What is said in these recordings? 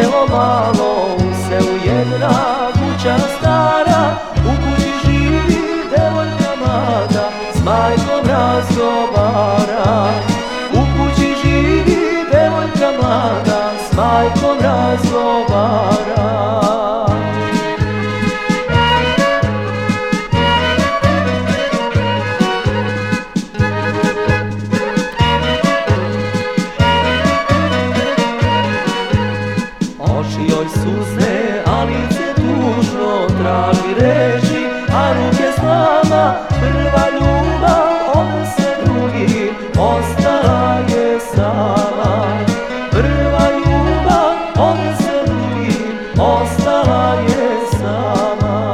selo malo, u selu jedna kuća stara, u kući živi devojka mlada, s majkom razgovara. U kući živi devojka mlada, s majkom razgovara. Oči joj suze, a lice tužno traži reči, a ruke slama, prva ljubav, odnese drugi, ostala je sama. Prva ljubav, odnese drugi, ostala je sama.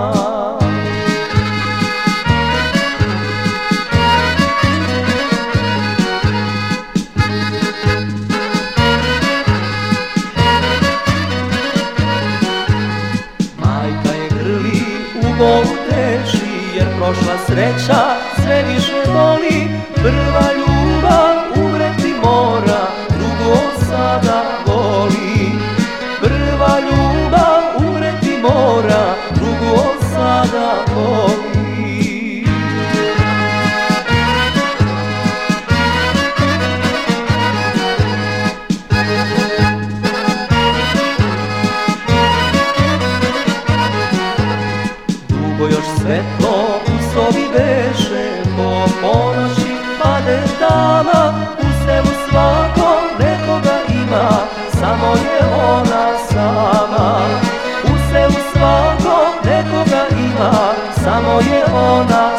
Bolu teži, jer prošla sreća sve više boli. Prva ljubav umreti mora, drugu od sada voli. Prva ljubav umreti mora, drugu od sada voli. Još svetlo u sobi beše, po ponoći pade tama. U selu svakom nekoga ima, samo je ona sama. U selu svakom nekoga ima, samo je ona